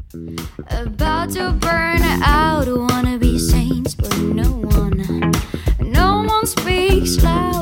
About to burn out, wanna be saints, but no one speaks loud.